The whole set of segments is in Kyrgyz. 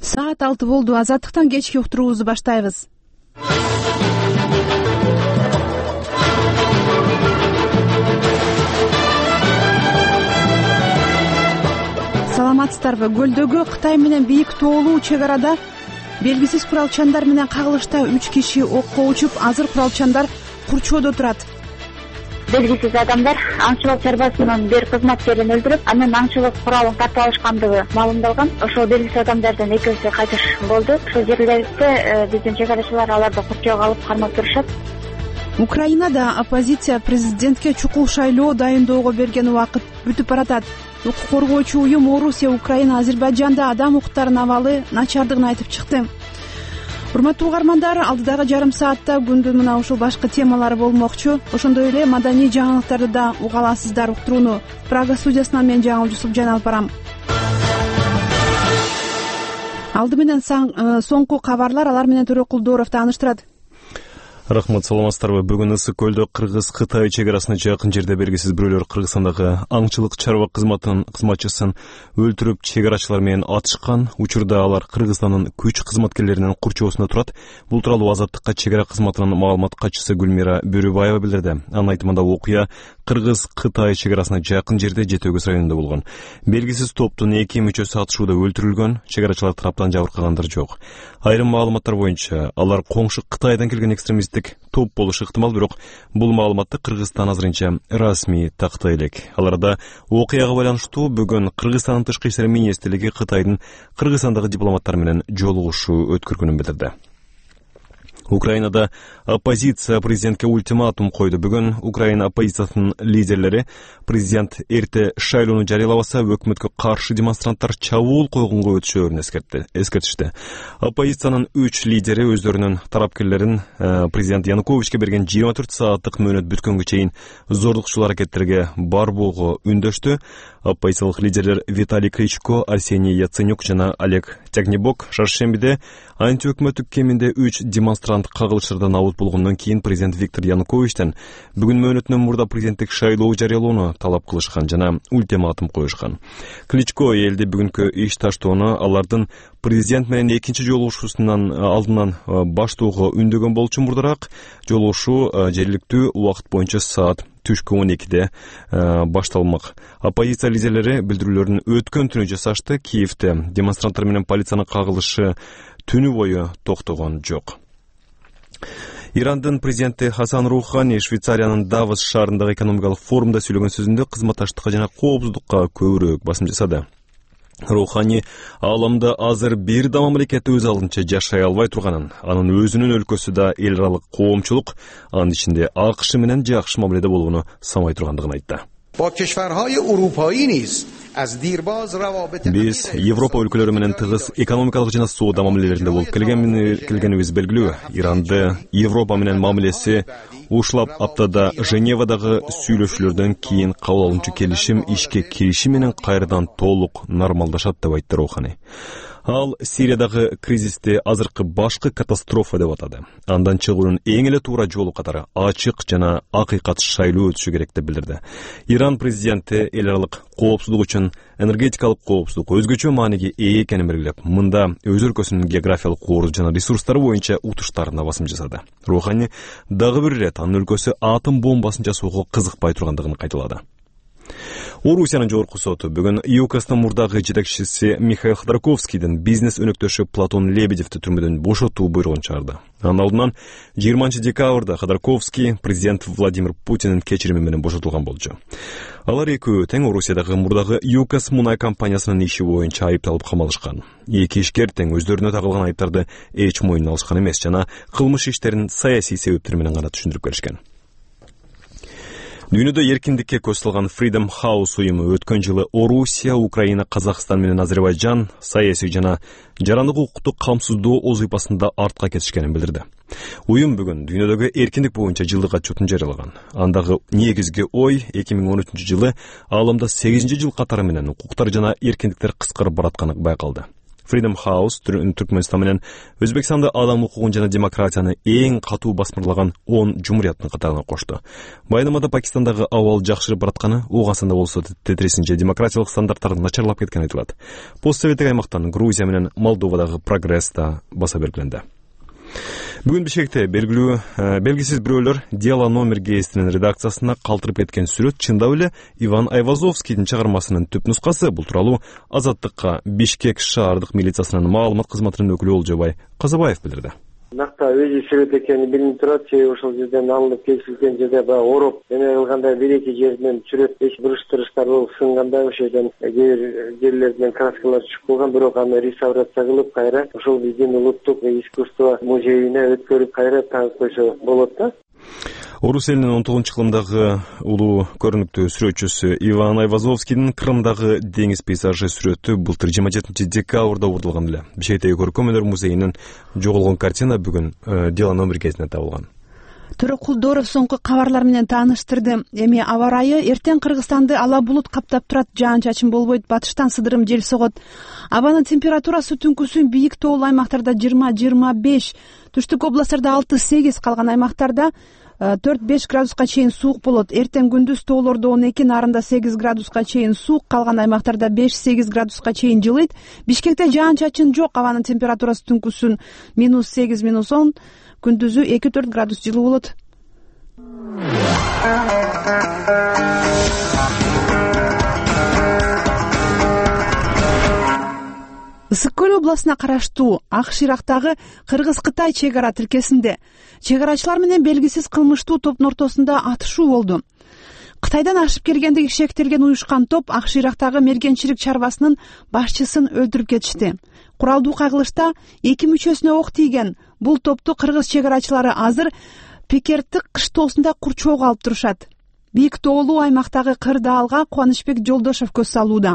Саат 6 болду. Азаттыктан кечки уктуруубузду баштайбыз. Саламатсыздарбы? Көлдөгү Кытай менен бийик тоолуу чек арада белгисиз куралчандар менен кагылышта 3 киши окко учуп, азыр куралчандар курчоодо турат. Белгисиз адамдар аңчылык чарбасынын бир кызматкерин өлтүрүп, анын аңчылык куралын тартып алышкандыгы маалымдалган. Ошол белгисиз адамдардын экөөсү кайтыш болду. Ошол жерлерде биздин чек арачылар аларды курчоого алып кармап турушат. Украинада оппозиция президентке чукул шайлоо дайындоого берген убакыт бүтүп баратат. Укук коргоочу уюм Орусия, Украина, Азербайжанда адам укуктарынын абалы начардыгын айтып чыкты. Урматтуу угармандар, алдыдагы жарым саатта күндүн мына ушул башкы темалары болмокчу. Ошондой эле маданий жаңылыктарды да уга аласыздар уктурууну. Прага студиясынан мен Жаңыл Жусупжан алып барам. Алды менен соңку кабарлар, алар менен Төрөк Кулдоров тааныштырат. Рахмат, саламатсыздарбы? Бүгүн Ысык көлдө Кыргыз-Кытай чек арасына жакын жерде белгисиз бирөөлөр Кыргызстандагы аңчылык чарба кызматчысын өлтүрүп, чек арачылар менен атышкан. Учурда алар Кыргызстандын күч кызматкерлеринин курчоосунда турат. Бул тууралуу Азаттыкка чек ара кызматынын маалымат катчысы Гүлмира Бөрүбаева билдирди. Анын айтымында окуя Кыргыз-Кытай чек арасына жакын жерде Жети Өгүз районунда болгон. Белгисиз топтун 2 мүчөсү атышууда өлтүрүлгөн, чек арачылар тараптан жабыркагандар жок. Айрым маалыматтар боюнча алар коңшу Кытайдан келген экстремисттик топ болушу ыктымал, бирок бул маалыматты Кыргызстан азырынча расмий тактай элек. Аларда окуяга байланыштуу бүгүн Кыргызстандын тышкы иштер министрлиги Кытайдын Кыргызстандагы дипломаттар менен жолугушуу өткөргөнүн билдирди. Украинада оппозиция президентке ультиматум койду. Бүгүн Украина оппозициясынын лидерлери президент эрте шайлоону жарыялабаса өкмөткө каршы демонстранттар чабуул койгонго өтүшөөрүн эскертишти. Оппозициянын 3 лидери өздөрүнүн тарапкерлерин президент Януковичке берген 24 сааттык мөөнөт бүткөнгө чейин зордукчул аракеттерге бар болгу үндөштү. Оппозициялык лидерлер Виталий Кличко, Арсений Яценюк жана Олег Тягнебок шаршембиде антиөкмөттүк кеминде 3 демонстрант кагылыштардан абут болгондон кийин президент Виктор Януковичтен бүгүн мөөнөтүнөн мурда президенттик шайлоо жарыялоону талап кылышкан жана ультиматум коюшкан. Кличко элди бүгүнкү иш таштоону алардын президент менен экинчи жолугушуусунан алдынан баштоого үндөгөн болчу. Мурдараак жолугушуу жергиликтүү убакыт боюнча саат түшкү 12-де башталмак. Оппозиция лидерлери билдирүүлөрүн өткөн түнү жасашты. Киевте демонстранттар менен полициянын кагылышы түнү бою токтогон жок. Ирандын президенти Хасан Рухани Швейцариянын Давос шаарындагы экономикалык форумда сүйлөгөн сөзүндө кызматташтыкка жана коопсуздукка көбүрөөк басым жасады. Рухани ааламда азыр бир да мамлекет өз алдынча жашай албай турганын, анын өзүнүн өлкөсү да эл аралык коомчулук, анын ичинде АКШ менен жакшы мамиледе болгону самай тургандыгын айтты. Биз Европа өлкөлөрү менен тыгыз экономикалык жана соода мамилелеринде болуп келгенибиз белгилүү. Иранды Европа менен мамилеси ушул аптада Женевадагы сүйлөшүүлөрдөн кийин кабыл алынчу келишим ишке кириши менен кайрадан толук нормалдашат деп айтты Рухани. Ал Сириядагы кризисти азыркы башкы катастрофа деп атады. Андан чыгуунун эң эле туура жолу катары ачык жана акыйкат шайлоо өтүшү керек деп билдирди. Иран президенти эл аралык коопсуздук үчүн энергетикалык коопсуздук өзгөчө мааниге ээ экенин белгилеп, мында өз өлкөсүнүн географиялык орду жана ресурстары боюнча утуштарына басым жасады. Рухани дагы бир ирет анын өлкөсү атом бомбасын жасоого кызыкпай тургандыгын кайталады. Орусиянын жогорку соту бүгүн ЮКСтын мурдагы жетекчиси Михаил Ходорковскийдин бизнес өнөктөшү Платон Лебедевди түрмөдөн бошотуу буйругун чыгарды. Анын алдынан 20 декабрда Ходорковский президент Владимир Путиндин кечирими менен бошотулган болчу. Алар экөө тең Орусиядагы мурдагы ЮКС мунай компаниясынын иши боюнча айыпталып камалышкан. Эки ишкер тең өздөрүнө тагылган айыптарды эч мойнуна алышкан эмес жана кылмыш иштерин саясий себептер менен гана түшүндүрүп беришкен. Дүйнөдө эркиндикке көз салган Freedom House уюму өткөн жылы Орусия, Украина, Казакстан менен Азербайжан саясий жана жарандык укукту камсыздоо озыйпасында артка кетишкенин билдирди. Уюм бүгүн дүйнөдөгү эркиндик боюнча жылдык отчетун жарыялаган. Андагы негизги ой 2013 жылы ааламда 8-жыл катары менен укуктар жана эркиндиктер кыскарып баратканы байкалды. Freedom House Түркмөнстан менен Өзбекстанды адам укугун жана демократияны эң катуу басмырлаган 10 жумурияттын катарына кошту. Байламада Пакистандагы абал жакшырып баратканы, угасында болсо тетресинче демократиялык стандарттардын начарлап кеткени айтылат. Постсоветтик аймактан Грузия менен Молдовадагы прогресс да баса белгиленди. Бүгүн Бишкекте белгисиз бирөөлөр «Дело номер» гезитинин редакциясына калтырып кеткен сүрөт чындап эле Иван Айвазовскийдин чыгармасынын түп нускасы. Бул тууралуу Азаттыкка Бишкек шаардык милициясынын маалымат кызматынын өкүлү Олжобай Казабаев билдирди. Накта өзү сүрөт экени билинип турат, ошол жерден алынып кесилген жерде баягы ороп эме кылгандай бир-эки жеринен сүрөт буруштуруштар болуп сынганда ошол жерден жерлерден краскалар түшүп калган, бирок аны реставрация кылып кайра ошол биздин улуттук искусство музейине өткөрүп кайра тагып койсо болот да. Орус элинин 19-кылымдагы улуу көрүнүктүү сүрөтчүсү Иван Айвазовскийдин Крымдагы деңиз пейзажы сүрөтү былтыр 27 декабрда урдулган эле. Бишкектеги Көркөм өнөр музейинин жоголгон картина бүгүн «Дело номер» гезитинде табылган. Төрөк Кулдоров соңку кабарлар менен тааныштырды. Эми аба ырайы эртең Кыргызстанды ала булут каптап турат, жаан-чачын болбойт, батыштан сыдырым жел согот. Абанын температурасы түнкүсүн бийик тоолуу аймактарда 20-25, түштүк областтарда 6-8, калган аймактарда 4-5 градуска чейин суук болот. Эртең күндүз тоолордо 12, нарында 8 градуска чейин суук, калган аймактарда 5-8 градуска чейин жылыйт. Бишкекте жаан-чачын жок, абанын температурасы түнкүсүн -8, -10, күндүзү 2-4 градус жылуу болот. Ысык көл областына караштуу Ак Ширактагы Кыргыз-Кытай чек ара тилкесинде чек-арачылар менен белгисиз кылмыштуу топтун ортосунда атышуу болду. Кытайдан ашып келгендиги шектелген уюшкан топ Ак Ширактагы мергенчилик чарбасынын башчысын өлтүрүп кетишти. Куралдуу кагылышта 2 мүчөсүнө ок тийген. Бул топту кыргыз чек-арачылары азыр Пекерттик кыштоосунда курчоого алып турушат. Бийик тоолуу аймактагы Кырдаалга Кубанычбек Жолдошов көз салууда.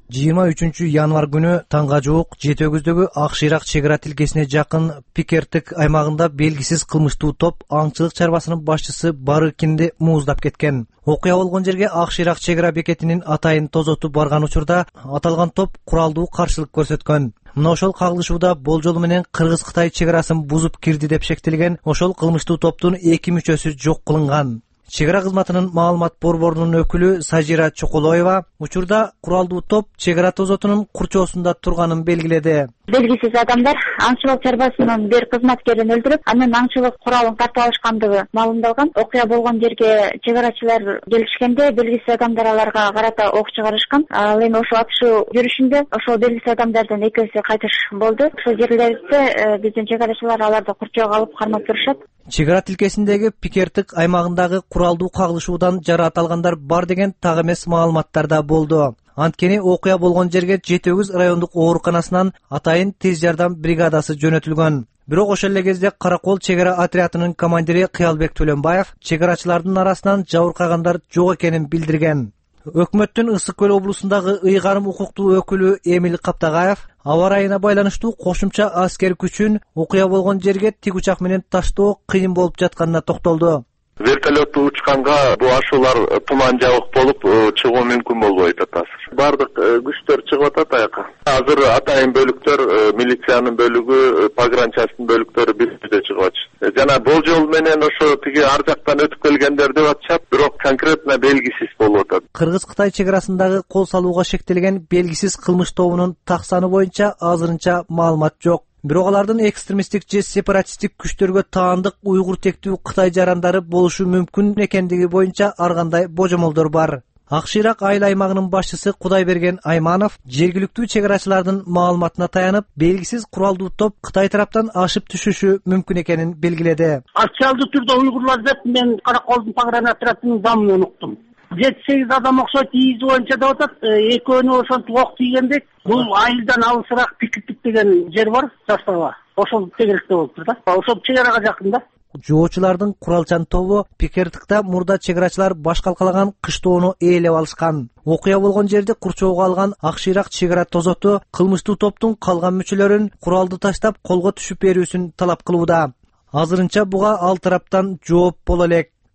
23 январь күнү таңга жуук Жетөгүздөгү Ак Ширак чек ара тилкесине жакын Пикерттик аймагында белгисиз кылмыштуу топ аңчылык чарбасынын башчысы Барыкинди мууздап кеткен. Окуя болгон жерге Ак Ширак чек ара бекетинин атайын тозоту барган учурда аталган топ куралдуу каршылык көрсөткөн. Мына ошол кагылышууда болжол менен Кыргыз-Кытай чек арасын бузуп кирди деп шектелген ошол кылмыштуу топтун 2 мүчөсү жок кылынган. Чек ара кызматынын маалымат борборунун өкүлү Сажира Чоколоева учурда куралдуу топ чек ара тозотунун курчоосунда турганын белгиледи. Белгисиз адамдар аңчылык чарбасынын бир кызматкерин өлтүрүп, анын аңчылык куралын тартып алышкандыгы маалымдалган. Окуя болгон жерге чек арачылар келишкенде белгисиз адамдар аларга карата ок чыгарышкан. Ал эми ошол атышуу жүрүшүндө ошол белгисиз адамдардын экөөсү кайтыш болду. Ошол жерлерде биздин чек арачылар аларды курчоого алып кармап турушат. Чек ара тилкесиндеги Пикерттик аймагындагы куралдуу кагылышуудан жараат алгандар бар деген так эмес маалыматтар да болду. Анткени окуя болгон жерге Жетөгүз райондук ооруканасынан атайын тез жардам бригадасы жөнөтүлгөн. Бирок ошол эле кезде Каракол чек ара отрядынын командири Кыялбек Төлөнбаев чек арачылардын арасынан жабыркагандар жок экенин билдирген. Өкмөттүн Ысык көл облусундагы ыйгарым укуктуу өкүлү Эмил Каптагаев аба ырайына байланыштуу кошумча аскер күчүн окуя болгон жерге тик учак менен таштоо кыйын болуп жатканына токтолду. Вертолетту учканга бул ашуулар туман жабык болуп чыгуу мүмкүн болбойт атасыз. Бардык күчтөр чыгып атат аяка. Азыр атайын бөлүктөр, милициянын бөлүгү, погранчастын бөлүктөрү бирдей чыгып атышты. Жана болжол менен ошо тиги ар жактан өтүп келгендер деп атышат, бирок конкретно белгисиз болуп атат. Кыргыз-Кытай чек арасындагы кол салууга шектелген белгисиз кылмыш тобунун так саны боюнча азырынча маалымат жок. Бирок алардын экстремисттик же сепаратисттик күчтөргө таандык уйгур тектүү Кытай жарандары болушу мүмкүн экендиги боюнча ар кандай божомолдор бар. Ак Ширак айыл аймагынын башчысы Кудайберген Айманов жергиликтүү чек арачылардын маалыматына таянып, белгисиз куралдуу топ Кытай тараптан ашып түшүшү мүмкүн экенин белгиледи. Официалдуу түрдө уйгурлар деп мен Караколдун погран отрядынын замын уктум. 7-8 адам окшойт, ийизи боюнча деп атат. Экөөнү ошентип ок тийгендек. Бул айылдан алысыраак Пикиттик деген жер бар, застава. Ошол тегеректе болуптур да. Ошол чек арага жакын да. Жоочулардын куралчан тобу Пикерттикте мурда чек арачылар баш калкалаган кыштоону ээлеп алышкан. Окуя болгон жерде курчоого алган Ак Ширак чек ара тозоту кылмыштуу топтун калган мүчөлөрүн куралды таштап колго түшүп берүүсүн талап кылууда. Азырынча буга ал тараптан жооп боло элек.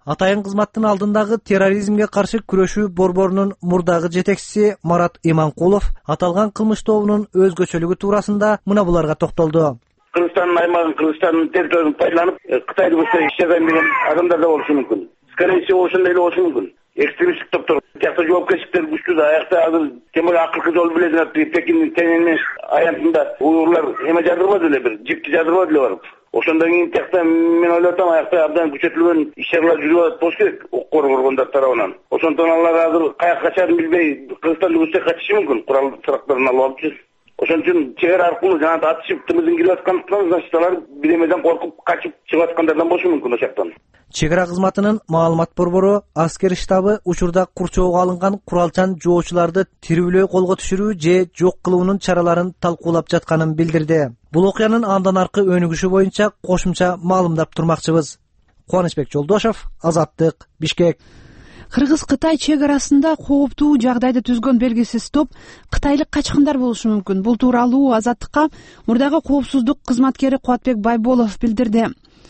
Атайын кызматтын алдындагы терроризмге каршы күрөшүү борборунун мурдагы жетекчиси Марат Иманкулов аталган кылмыш тобунун өзгөчөлүгү туурасында мына буларга токтолду. Кыргызстандын аймагын, Кыргызстандын территориясын пайдаланып, Кытайды көрсө иш жасайм деген адамдар да болушу мүмкүн. Скорее всего, ошондой эле болушу мүмкүн. Экстремисттик топтор. Тиякта жоопкерчиликтер күчтүү да. Аякта азыр тем более акыркы жолу билесиңер, Пекиндин Тяньаньмэнь аянтында уйгурлар эме жадырбады эле, бир жипти жадырбады эле барып. Ошондон кийин тиякта мен ойлоп атам, аякта абдан күчөтүлгөн иш-чаралар жүрүп атат болуш керек укук коргонгондар тарабынан. Ошондон алар азыр каяка качарын билбей, Кыргызстанды көрсө качышы мүмкүн, курал сырактарын алып алып жүр. Ошон үчүн чек ара аркылуу жана атышып тымызын кирип аткандыктан, значит, алар биремеден коркуп качып чыгып аткандардан болушу мүмкүн ошол жактан. Чек ара кызматынын маалымат борбору аскер штабы учурда курчоого алынган куралчан жоочуларды тирүүлөй колго түшүрүү же жок кылуунун чараларын талкуулап жатканын билдирди. Бул окуянын андан аркы өнүгүшү боюнча кошумча маалымдап турмакчыбыз. Кубанычбек Жолдошов, Азаттык, Бишкек. Кыргыз-Кытай чек арасында кооптуу жагдайды түзгөн белгисиз топ кытайлык качкындар болушу мүмкүн. Бул тууралуу Азаттыкка мурдагы коопсуздук кызматкери Кубатбек Байболов билдирди.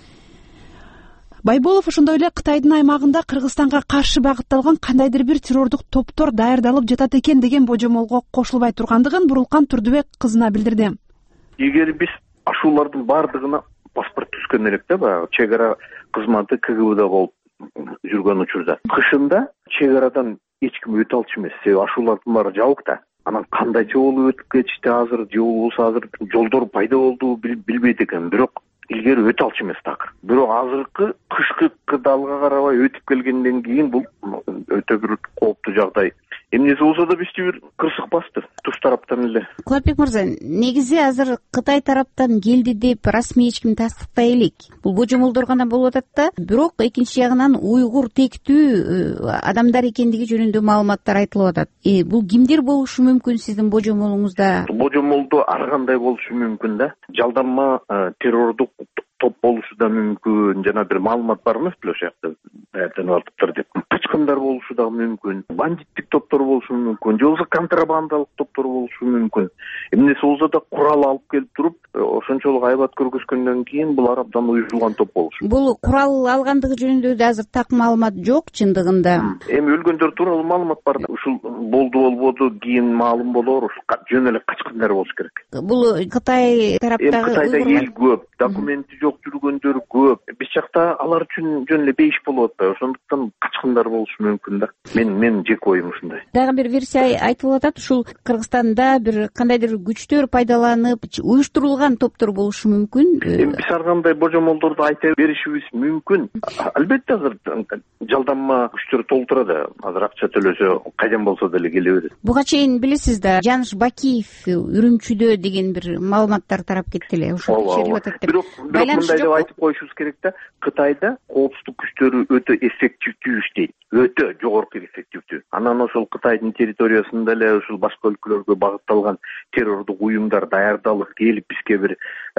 Байболов ошондой эле Кытайдын аймагында Кыргызстанга каршы багытталган кандайдыр бир террордук топтор даярдалып жатат экен деген божомолго кошулбай тургандыгын Бурулкан Турдубек кызына билдирди. Эгер биз ашуулардын бардыгына паспорт түзгөн элек да, баягы чек ара кызматы КГБда болуп жүргөн учурда. Кышында чек арадан эч ким өтө алчу эмес. Себеби ашуулардын баары жабык да. Анан кандай жолу өтүп кетишти азыр, же болбосо азыр жолдор пайда болду билбейт экен. Бирок илгери өтө алчу эмес такыр. Бирок азыркы кышкы кырдаалга карабай өтүп келгенден кийин бул өтө бир кооптуу жагдай. Эмнеси болсо да бизди бир кырсык басты туш тараптан эле. Кубатбек мырза, негизи азыр Кытай тараптан келди деп расмий эч ким тастыктай элек. Бул божомолдор гана болуп атат да, бирок экинчи жагынан уйгур тектүү адамдар экендиги жөнүндө маалыматтар айтылып атат. Бул кимдер болушу мүмкүн сиздин божомолуңузда? Божомолдо ар кандай болушу мүмкүн да. Жалданма террордук топ болушу да мүмкүн. Жана бир маалымат бар эмес беле ошол жакта даярданып атыптыр деп. Качкындар болушу да мүмкүн. Бандиттик топтор болушу мүмкүн. Же болбосо контрабандалык топтор болушу мүмкүн. Эмнеси болсо да курал алып келип туруп, ошончолук айбат көргөзгөндөн кийин булар абдан уюшулган топ болушу. Бул курал алгандыгы жөнүндө да азыр так маалымат жок чындыгында. Эми өлгөндөр тууралуу маалымат бар. Ушул болду болбоду кийин маалым болор. Жөн эле качкындар болуш керек. Бул Кытай тараптагы Кытайда эл көп, документи жок жүргөндөр көп. Биз жакта алар үчүн жөн эле бейиш болуп атпайбы? Ошондуктан качкындар болушу мүмкүн да. Мен жеке оюм ушундай. Дагы бир версия айтылып атат, ушул Кыргызстанда бир кандайдыр күчтөр пайдаланып, уюштурулган топтор болушу мүмкүн. Эми биз ар кандай божомолдорду айта беришибиз мүмкүн. Албетте азыр жалданма күчтөр толтурат. Азыр акча төлөсө кайдан болсо деле келе берет. Буга чейин билесиз да, Жаныш Бакиев Үрүмчүдө деген бир маалыматтар тарап кетти эле. Ошол черлеп атат деп. Бирок мындай деп айтып коюшубуз керек да, Кытайда коопсуздук күчтөрү өтө эффективдүү иштейт. Өтө жогорку эффективдүү. Анан ошол Кытайдын территориясында эле ушул башка өлкөлөргө багытталган террордук уюмдар даярдалып келип бизге бир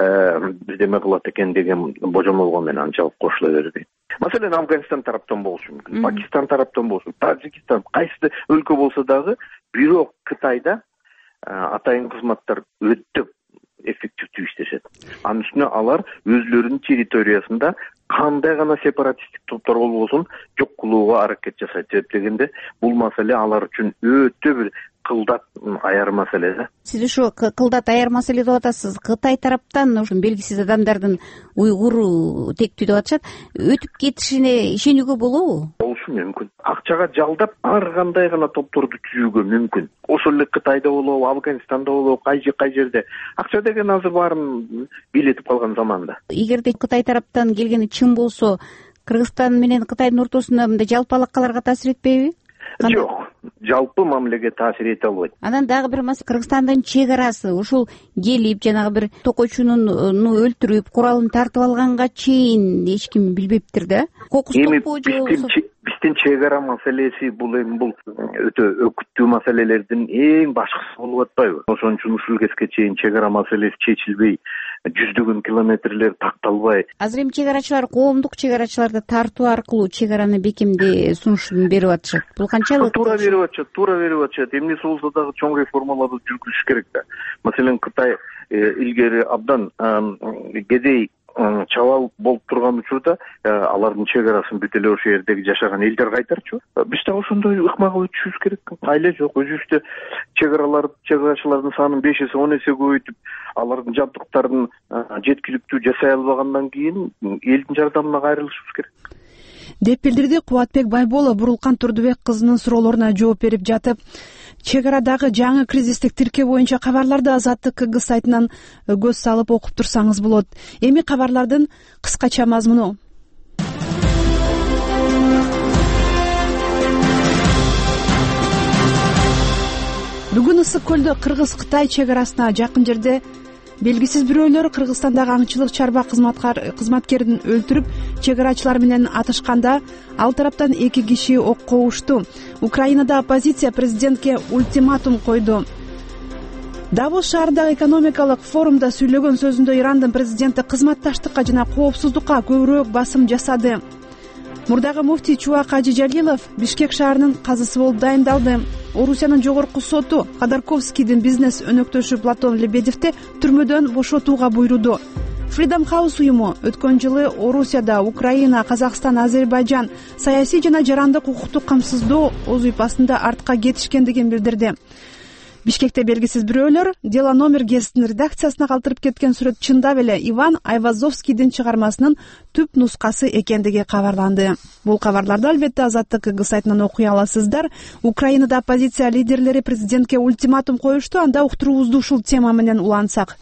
биздеме кылат экен деген божомолго мен анчалык кошула бербейм. Маселен, Афганистан тараптан болушу мүмкүн, Пакистан тараптан болушу мүмкүн, Таджикистан, кайсы өлкө болсо дагы, бирок Кытайда атайын кызматтар өтө эффективдүү иштешет. Анын үстүнө алар өзлөрүнүн территориясында кандай гана сепаратисттик топтор болбосун жок кылууга аракет жасайт. Себеп дегенде бул маселе алар үчүн өтө бир кылдат аяр маселе да. Сиз ушу кылдат аяр маселе деп атасыз. Кытай тараптан ушу белгисиз адамдардын уйгур тектүү деп атышат. Өтүп кетишине ишенүүгө болобу? Болушу мүмкүн. Акчага жалдап ар кандай гана топторду түзүүгө мүмкүн. Ошол эле Кытайда болобу, Афганистанда болобу, кай жерде. Акча деген азыр баарын бийлетип калган заманда. Эгерде Кытай тараптан келгени чын болсо, Кыргызстан менен Кытайдын ортосунда мындай жалпы алакаларга таасир этпейби? Жок, жалпы мамилеге таасир эте албайт. Анан дагы бир маселе, Кыргызстандын чек арасы ушул келип жанагы бир токойчуну өлтүрүп, куралын тартып алганга чейин эч ким билбептир да. Кокустукпу же болбосо? Биздин чек ара маселеси бул өтө өкүттүү маселелердин эң башкысы болуп атпайбы? Ошон үчүн ушул кезге чейин чек ара маселеси чечилбей, жүздөгөн километрлер такталбай. Азыр эми чек арачылар, коомдук чек арачыларды тартуу аркылуу чек араны бекемдээ сунуштун берип атышат. Бул канчалык? Туура берип атышат. Эмнеси болсо дагы чоң реформаларды жүргүзүш керек да. Маселен, Кытай илгери абдан кедей чабал болуп турган учурда алардын чек арасын бүт эле ошол жердеги жашаган элдер кайтарчу. Биз дагы ошондой ыкмага өтүшүбүз керек. Айла жок, өзүбүздө чек арачылардын санын 5 эсе 10 эсе көбөйтүп, алардын жабдыктарын жеткиликтүү жасай албагандан кийин элдин жардамына кайрылышыбыз керек деп билдирди Кубатбек Байболов. Бурулкан Турдубек кызынын суроолоруна жооп берип жатып, чек арадагы жаңы кризистик тиркөө боюнча кабарларды Азаттык КГ сайтынан көз салып окуп турсаңыз болот. Эми кабарлардын кыскача мазмуну. Бүгүн Ысык көлдө Кыргыз-Кытай чек арасына жакын жерде белгисиз бирөөлөр Кыргызстандагы аңчылык чарба кызматкерин өлтүрүп, чек арачылар менен атышканда ал тараптан 2 киши окко ушту. Украинада оппозиция президентке ультиматум койду. Давос шаарындагы экономикалык форумда сүйлөгөн сөзүндө Ирандын президенти кызматташтыкка жана коопсуздукка көбүрөөк басым жасады. Мурдагы муфтий Чубак Кажи Жалилов Бишкек шаарынын казысы болуп дайындалды. Орусиянын жогорку соту Ходорковскийдин бизнес өнөктөшү Платон Лебедевди түрмөдөн бошотууга буйруду. Freedom House уюму өткөн жылы Орусияда Украина, Казакстан, Азербайжан саясий жана жарандык укуктук камсыздоо оз уйпасында артка кетишкендигин билдирди. Бишкекте белгисиз бирөөлөр Дело номер гезитинин редакциясына калтырып кеткен сүрөт чындап эле Иван Айвазовскийдин чыгармасынын түп нускасы экендиги кабарланды. Бул кабарларды албетте Азаттык КГ сайтынан окуй аласыздар. Украинада оппозиция лидерлери президентке ультиматум коюшту. Анда уктуруубузду ушул тема менен улантсак.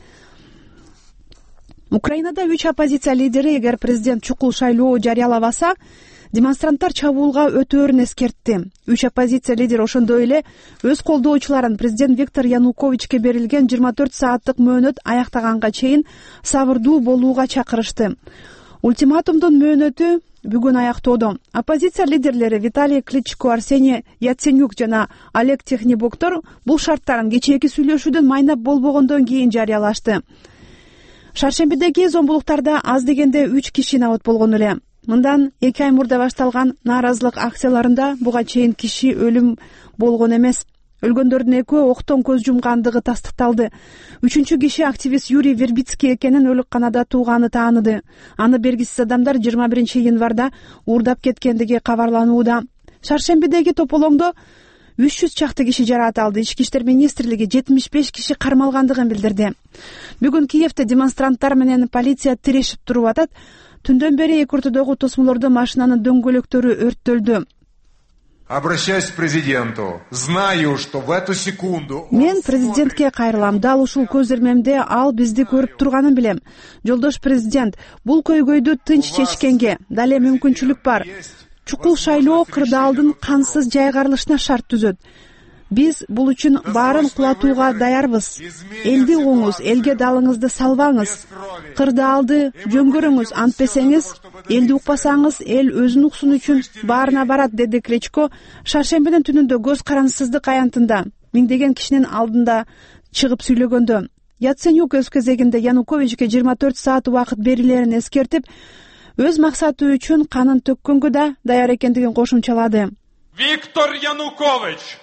Украинада 3 оппозиция лидери эгер президент чукул шайлоо жарыялабаса, демонстранттар чабуулга өтөөрүн эскертти. 3 оппозиция лидери ошондой эле өз колдоочуларын президент Виктор Януковичке берилген 24 сааттык мөөнөт аяктаганга чейин сабырдуу болууга чакырышты. Ультиматумдун мөөнөтү бүгүн аяктоодо. Оппозиция лидерлери Виталий Кличко, Арсений Яценюк жана Олег Технибоктор бул шарттарын кечээки сүйлөшүүдөн майнап болбогондон кийин жарыялашты. Шаршембидеги зомбулуктарда аз дегенде 3 киши набат болгон эле. Мындан 2 ай мурда башталган нааразылык акцияларында буга чейин киши өлүм болгон эмес. Өлгөндөрдүн экөө октон көз жумгандыгы тастыкталды. 3-чү киши активист Юрий Вербицкий экенин өлүкканада тууганы тааныды. Аны белгисиз адамдар 21 январда уурдап кеткендиги кабарланууда. Шаршембидеги тополоңдо 300 чакты киши жараат алды. Ички иштер министрлиги 75 киши кармалгандыгын билдирди. Бүгүн Киевде демонстранттар менен полиция тирешип туруп атат. Түндөн бери эки ортодогу тосмолордо машинанын дөңгөлөктөрү өрттөлдү. Обращаюсь к президенту. Знаю, что в эту секунду... Мен президентке кайрылам. Дал ушул көз ирмемде ал бизди көрүп турганын билем. Жолдош президент, бул көйгөйдү тынч чечкенге дале мүмкүнчүлүк бар. Чукул шайлоо кырдаалдын кансыз жайгарылышына шарт түзөт. Биз бул үчүн баарын кулатууга даярбыз. Элди угуңуз, элге далыңызды салбаңыз. Кырдаалды жөңгөрүңүз, антпесеңиз, элди укпасаңыз, эл өзүн уксун үчүн баарына барат, деди Кличко шаршембинин түнүндө көз карансыздык аянтында миңдеген кишинин алдында чыгып сүйлөгөндө. Яценюк өз кезегинде Януковичке 24 саат убакыт берилерин эскертип, өз максаты үчүн канын төккөнгө да даяр экендигин кошумчалады. Виктор Янукович,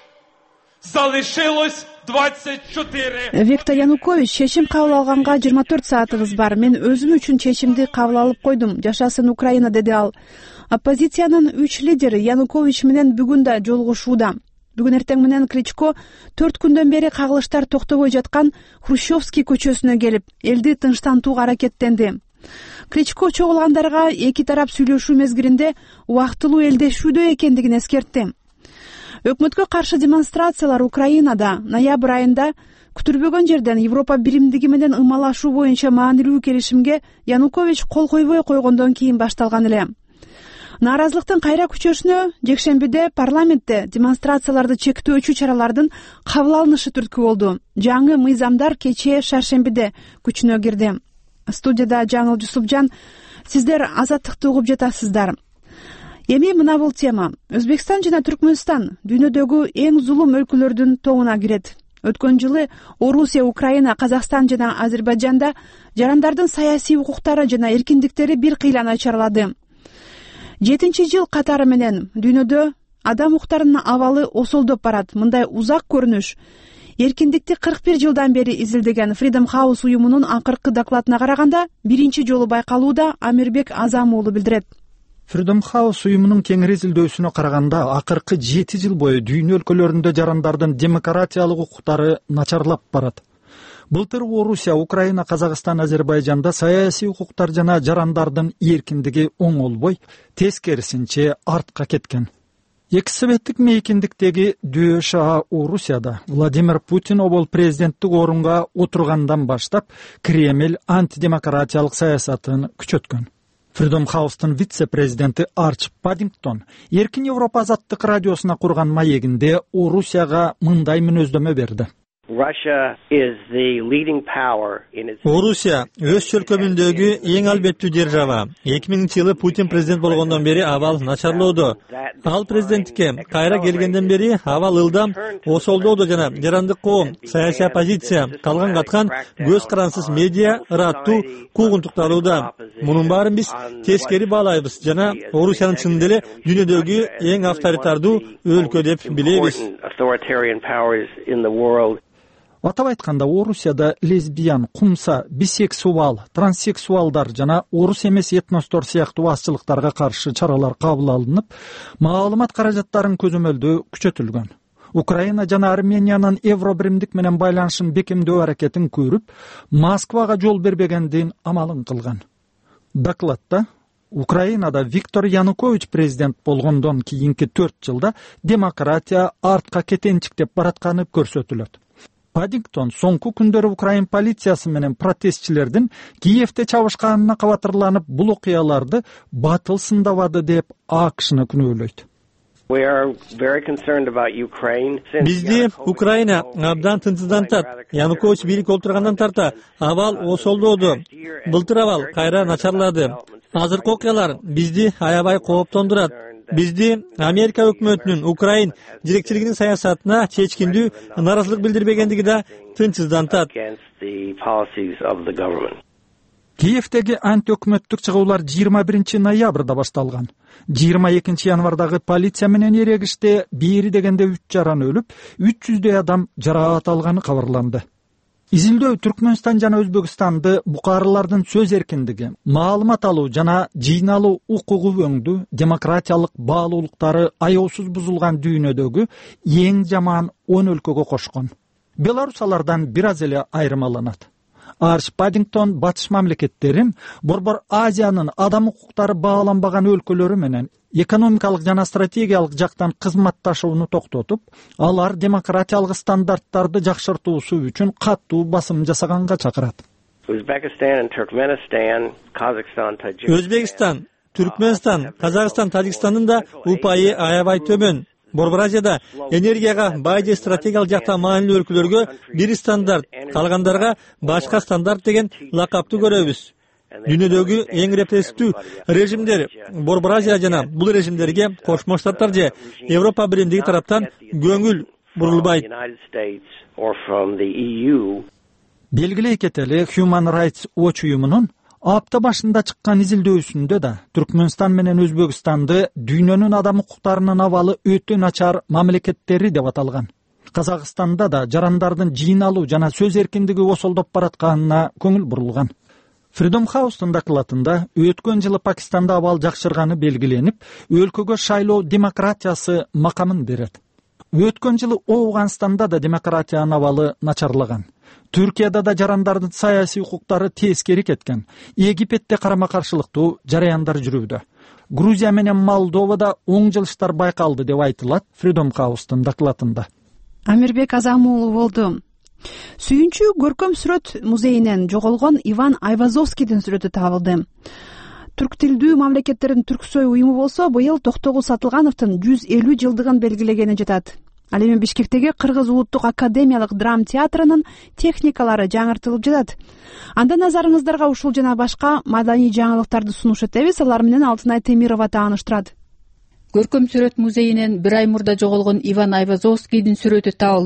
залишилось 24... Виктор Янукович, чечим кабыл алганга 24 саатыңыз бар. Мен өзүм үчүн чечимди кабыл алып койдум. Жашасын Украина, деди ал. Оппозициянын 3 лидери Янукович менен бүгүн да жолугушууда. Бүгүн эртең менен Кличко 4 күндөн бери кагылыштар токтобой жаткан Хрущевский көчөсүнө келип, элди тынчтантууга аракеттенди. Кличко чогулгандарга эки тарап сүйлөшүү мезгилинде убактылуу элдешүүдө экендигин эскертти. Өкмөткө каршы демонстрациялар Украинада ноябрь айында күтүлбөгөн жерден Европа биримдиги менен ымалашуу боюнча маанилүү келишимге Янукович кол койбой койгондон кийин башталган эле. Нааразылыктын кайра күчөшүнө жекшембиде парламентте демонстрацияларды чектөөчү чаралардын кабыл алынышы түрткү болду. Жаңы мыйзамдар кечээ шаршембиде күчүнө кирди. Студияда Жаңыл Жусупжан, сиздер Азаттыкты угуп жатасыздар. Эми мына бул тема. Өзбекстан жана Түркмөнстан дүйнөдөгү эң зулум өлкөлөрдүн тоңуна кирет. Өткөн жылы Орусия, Украина, Казакстан жана Азербайжанда жарандардын саясий укуктары жана эркиндиктери бир кыйла начарлады. 7-чи жыл катары менен дүйнөдө адам укуктарынын абалы осолдоп барат. Мындай узак көрүнүш эркиндикти 41 жылдан бери изилдеген Freedom House уюмунун акыркы докладына караганда биринчи жолу байкалууда Амирбек Азам уулу билдирет. Freedom House уюмунун кеңири изилдөөсүнө караганда акыркы 7 жыл бою дүйнө өлкөлөрүндө жарандардын демократиялык укуктары начарлап барат. Былтыр Орусия, Украина, Казакстан, Азербайжанда саясий укуктар жана жарандардын эркиндиги оңолбой, тескерисинче артка кеткен. Эки советтик мейкиндиктеги ДША Орусияда Владимир Путин обол президенттик орунга отургандан баштап Кремль антидемократиялык саясатын күчөткөн. Freedom House'тун вице-президенти Арч Паддингтон Эркин Европа азаттык радиосуна курган маегинде Орусияга мындай мүнөздөмө берди. Орусия өз чөлкөмүндөгү эң албеттүү держава. 2000-жылы Путин президент болгондон бери абал начарлоодо. Ал президенттикке кайра келгенден бери абал ылдам осолдоодо жана жарандык коом, саясий оппозиция, калган каткан көз карансыз медиа ыраттуу куугунтукталууда. Мунун баарын биз тескери баалайбыз жана Орусиянын чынында эле дүйнөдөгү эң авторитардуу өлкө деп билебиз. Атап айтканда, Орусияда лесбиян, кумса, бисексуал, транссексуалдар жана орус эмес этностор сыяктуу азчылыктарга каршы чаралар кабыл алынып, маалымат каражаттарын көзөмөлдөө күчөтүлгөн. Украина жана Армениянын Евробиримдик менен байланышын бекемдөө аракетин көрүп, Москвага жол бербегендин амалын кылган. Докладта Украинада Виктор Янукович президент болгондон кийинки 4 жылда демократия артка кетенчиктеп баратканы көрсөтүлөт. Паддингтон соңку күндөрү Украин полициясы менен протестчилердин Киевде чабышканына кабатырланып, бул окуяларды батыл сындабады деп АКШны күнөөлөйт. Бизди Украина абдан тынчсыздантат. Янукович бийлик олтургандан тарта абал осолдоодо. Былтыр абал кайра начарлады. Азыркы окуялар бизди аябай кооптондурат. Бизди Америка өкмөтүнүн Украин жетекчилигинин саясатына чечкиндүү нааразылык билдирбегендиги да тынчсыздантат. Киевдеги антиөкмөттүк чыгуулар 21 ноябрда башталган. 22 январдагы полиция менен эрегиште бери дегенде 3 жаран өлүп, 300дөй адам жараат алганы кабарланды. Изилдөө Түркмөнстан жана Өзбекстанды букарылардын сөз эркиндиги, маалымат алуу жана жыйналуу укугу өңдүү демократиялык баалуулуктары аяосуз бузулган дүйнөдөгү эң жаман 10 өлкөгө кошкон. Беларусь алардан бир аз эле айырмаланат. Арч Паддингтон батыш мамлекеттерин Борбор Азиянын адам укуктары бааланбаган өлкөлөрү менен экономикалык жана стратегиялык жактан кызматташууну токтотуп, алар демократиялык стандарттарды жакшыртуусу үчүн катуу басым жасаганга чакырат. Өзбекстан, Түркмөнстан, Казакстан, Тажикстандын да упайы аябай төмөн. Борбор Азияда энергияга бай же стратегиялык жактан маанилүү өлкөлөргө бир стандарт, калгандарга башка стандарт деген лакапты көрөбүз. Дүйнөдөгү эң репрессивдүү режимдер Борбор Азия жана бул режимдерге Кошмо Штаттар же Европа Биримдиги тараптан көңүл бурулбайт. Белгилей кетели, Human Rights Watch уюмунун апта башында чыккан изилдөөсүндө да Түркмөнстан менен Өзбекстанды дүйнөнүн адам укуктарынын абалы өтө начар мамлекеттери деп аталган. Казакстанда да жарандардын жыйналуу жана сөз эркиндиги осолдоп баратканына көңүл бурулган. Freedom House'тун докладында өткөн жылы Пакистанда абал жакшырганы белгиленип, өлкөгө шайлоо демократиясы макамын берет. Өткөн жылы Ооганстанда да демократиянын абалы начарлаган. Түркияда да жарандардын саясий укуктары тескери кеткен. Египетте карама-каршылыктуу жараяндар жүрүүдө. Грузия менен Молдовада оң жылыштар байкалды деп айтылат Freedom House'тун докладында. Амирбек Азам уулу болду. Сүйүнчү көркөм сүрөт музейинен жоголгон Иван Айвазовскийдин сүрөтү табылды. Түрк тилдүү мамлекеттердин Түрксой уюму болсо, быйыл Токтогул Сатылгановдун 150 жылдыгын белгилегени жатат. Ал эми Бишкектеги Кыргыз улуттук академиялык драма театрынын техникалары жаңыртылып жатат. Анда назарыңыздарга ушул жана башка маданий жаңылыктарды сунуш этебиз. Алар менен Алтынай Темирова тааныштырат. Көркөм сүрөт музейинен бир ай мурда жоголгон Иван Айвазовскийдин сүрөтү табылды.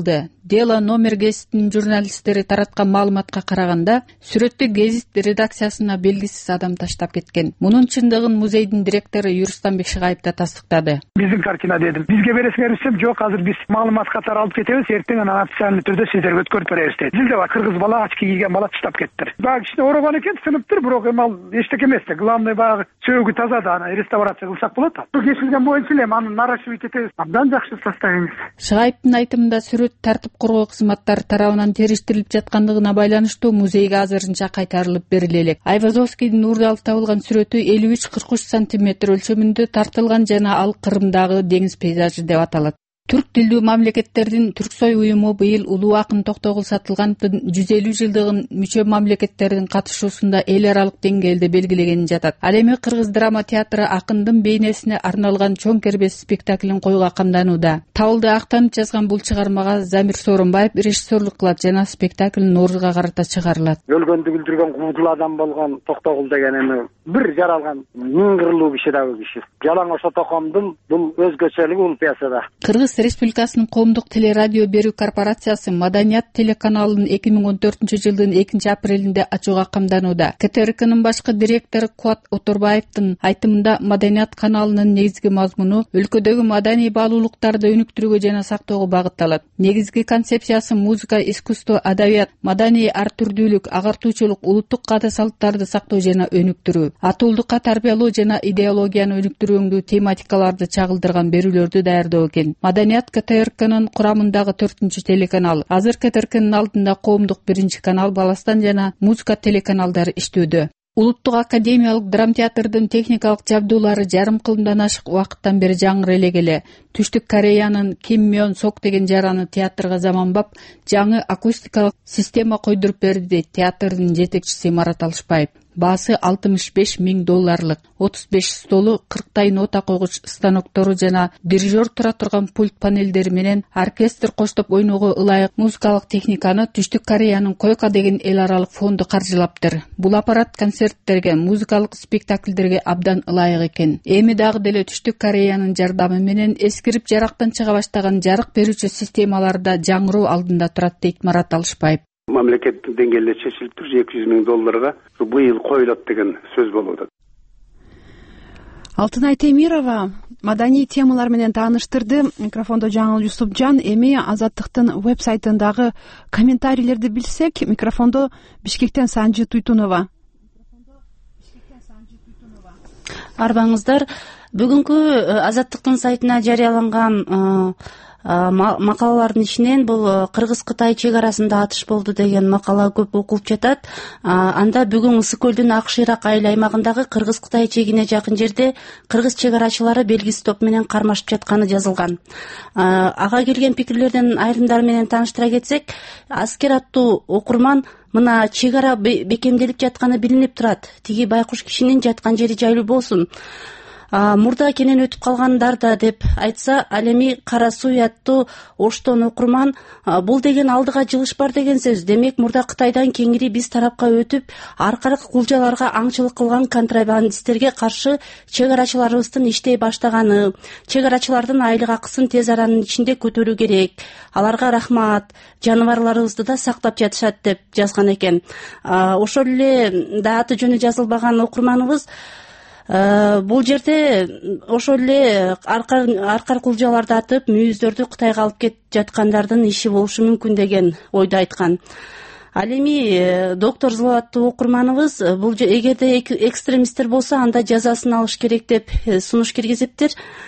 Дело номер гезитинин журналисттери тараткан маалыматка караганда, сүрөттү гезит редакциясына белгисиз адам таштап кеткен. Мунун чындыгын музейдин директору Юрустамбек Шыгаев да тастыктады. Биздин картина дедим. Бизге бересиңер десем, жок, азыр биз маалымат катары алып кетебиз, эртең анан официальный түрдө сиздерге өткөрүп беребиз деди. Бизде бар кыргыз бала, очки кийген бала таштап кеттир. Баягы кичине оорогон экен, сыныптыр, бирок эми ал эчтеке эмес да. Главный баягы сөөгү таза да, аны реставрация кылсак болот да. Кесилген боюнча эле аны наращивать этебиз. Абдан жакшы состояние. Шыгаевдин айтымында сүрөт тартип коргоо кызматтары тарабынан териштирилип жаткандыгына байланыштуу музейге азырынча кайтарылып бериле элек. Айвазовскийдин уурда алып табылган сүрөтү 53-43 сантиметр өлчөмүндө тартылган жана ал Кырымдагы деңиз пейзажы деп аталат. Түрк тилдүү мамлекеттердин Түрксой уюму быйыл улуу акын Токтогул Сатылгановдун 150 жылдыгын мүчө мамлекеттердин катышуусунда эл аралык деңгээлде белгилегени жатат. Ал эми Кыргыз драма театры акындын бейнесине арналган чоң кербез спектаклин коюуга камданууда. Табылды актанып жазган бул чыгармага Замир Сооронбаев режиссерлук кылат жана спектакль Норузга карата чыгарылат. Өлгөндү күлдүргөн куудул адам болгон Токтогул деген эми бир жаралган миң кырлуу киши дагы киши. Жалаң ошо токомдун бул өзгөчөлүгү бул пьесада. Кыргыз Республикасынын коомдук телерадио берүү корпорациясы Маданият телеканалын 2014 жылдын 2-апрелинде ачууга камданууда. КТРКнын башкы директору Куат Оторбаевдин айтымында Маданият каналынын негизги мазмуну өлкөдөгү маданий баалуулуктарды өнүктүрүүгө жана сактоого багытталат. Негизги концепциясы музыка, искусство, адабият, маданий ар түрдүүлүк, агартуучулук, улуттук каада салттарды сактоо жана өнүктүрүү, атуулдукка тарбиялоо жана идеологияны өнүктүрүүгө тематикаларды чагылдырган берүүлөрдү даярдоо экен. Маданият КТРКнын курамындагы 4-чү телеканал. Азыр КТРКнын алдында коомдук 1-чи канал, Баластан жана музыка телеканалдары иштөөдө. Улуттук академиялык драмтеатрдын техникалык жабдуулары жарым кылымдан ашык убакыттан бери жаңыры элегеле. Түштүк Кореянын Ким Мён Сок деген жараны театрга заманбап жаңы акустикалык система койдуруп берди дейт театрдын жетекчиси Марат Алышбаев. Баасы $60,000, 35 столу, 40 нота койгуч станоктору жана дирижер тура турган пульт панелдери менен оркестр коштоп ойноого ылайык музыкалык техниканы Түштүк Кореянын Койка деген эл аралык фонду каржылаптыр. Бул аппарат концерттерге, музыкалык спектакльдерге абдан ылайык экен. Эми дагы деле Түштүк Кореянын жардамы менен эскирип жарактан чыга баштаган жарык берүүчү системаларда жаңыруу алдында турат дейт Марат Алышбаев. Мамлекеттик деңгээлде чечилип тур, $200,000 быйыл коюлат деген сөз болууда. Алтынай Темирова маданий темалар менен тааныштырды. Микрофондо Жаңыл Юсупжан. Эми Азаттыктын веб-сайтындагы комментарийлерди билсек, микрофондо Бишкектен Санжы Туйтунова. Арбаңыздар, бүгүнкү Азаттыктын сайтына жарыяланган макалалардын ичинен бул Кыргыз-Кытай чек арасында атыш болду деген макала көп окулуп жатат. Анда бүгүн Ысык көлдүн Акшыйрак айыл аймагындагы Кыргыз-Кытай чегине жакын жерде кыргыз чек арачылары белгисиз топ менен кармашып жатканы жазылган. Ага келген пикирлердин айрымдары менен тааныштыра кетсек, Аскер аттуу окурман мына чек ара бекемделип жатканы билинип турат. Тиги байкуш кишинин жаткан жери жайлуу болсун. Мурда кенен өтүп калгандар да деп айтса, ал эми Кара Суй аттуу Оштон окурман бул деген алдыга жылыш бар деген сөз. Демек мурда Кытайдан кеңири биз тарапка өтүп, аркыры кулжаларга аңчылык кылган контрабандисттерге каршы чек арачыларыбыздын иштей баштаганы, чек арачылардын айлык акысын тез аранын ичинде көтөрүү керек. Аларга рахмат, жаныбарларыбызды да сактап жатышат деп жазган экен. Ошол эле да аты жөнү жазылбаган окурманыбыз бул жерде ошол эле аркар кулжаларды атып, мүйүздөрдү Кытайга алып кетип жаткандардын иши болушу мүмкүн деген ойду айткан. Ал эми доктор Зло аттуу окурманыбыз бул эгерде экстремисттер болсо, анда жазасын алыш керек деп сунуш киргизиптир.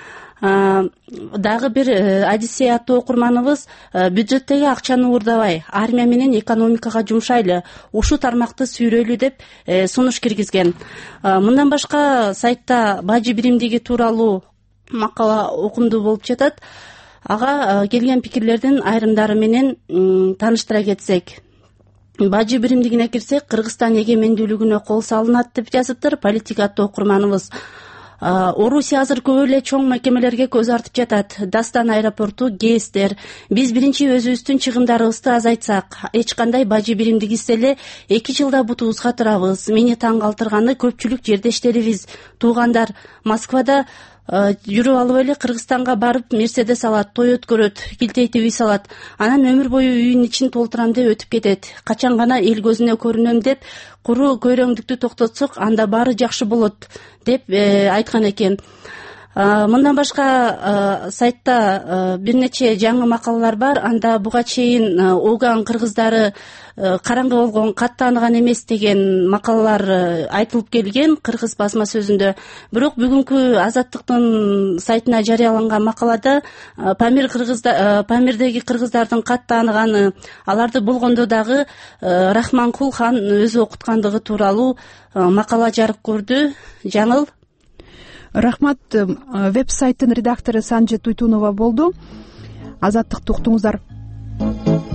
Дагы бир Одиссей аттуу окурманыбыз бюджеттеги акчаны уурдабай, армия менен экономикага жумшайлы, ушул тармакты сүйрөйлү деп сунуш киргизген. Мындан башка сайтта бажы биримдиги тууралуу макала окумдуу болуп жатат. Ага келген пикирлердин айрымдары менен тааныштыра кетсек, бажы биримдигине кирсек, Кыргызстан эгемендүүлүгүнө кол салынат деп жазыптыр политика аттуу окурманыбыз. Орусия азыр көп эле чоң мекемелерге көз артып жатат. Дастан аэропорту, ГЭСтер. Биз биринчи өзүбүздүн чыгымдарыбызды азайтсак, эч кандай бажы биримдигиз эле 2 жылда бутубузга турабыз. Мени таң калтырганы көпчүлүк жердештерибиз, туугандар Москвада жүрүп алып эле Кыргызстанга барып мерседес алат, той өткөрөт, килтейтип үй салат, анан өмүр бою үйүнүн ичин толтурам деп өтүп кетет. Качан гана эл көзүнө көрүнөм деп куру көйрөңдүктү токтотсок анда баары жакшы болот деп айткан экен. Мындан башка сайтта бир нече жаңы макалалар бар. Анда буга чейин Оган кыргыздары караңгы болгон кат тааныган эмес деген макалалар айтылып келген кыргыз басма сөзүндө. Бирок бүгүнкү Азаттыктын сайтына жарыяланган макалада Памирдеги кыргыздардын кат тааныганы, аларды болгондо дагы Рахманкул хан өзү окуткандыгы тууралуу макала жарык көрдү. Жаңыл. Рахмат. Веб-сайттын редактору Санжет Туйтунова болду. Азаттыкты уктуңуздар.